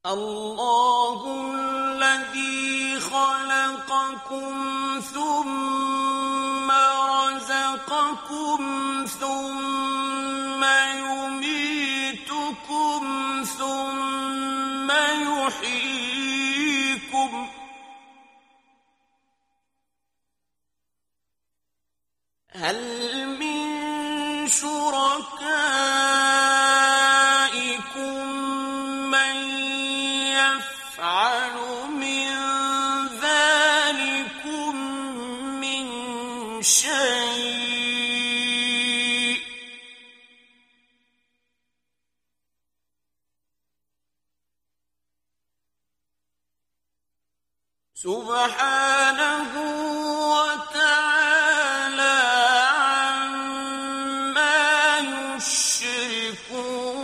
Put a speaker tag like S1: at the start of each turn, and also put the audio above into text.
S1: الله الذي خلقكم ثم رزقكم ثم يميتكم ثم يحييكم هل من شركائكم من يفعل من ذلكم من شيء سبحانه وتعالى عما يشركون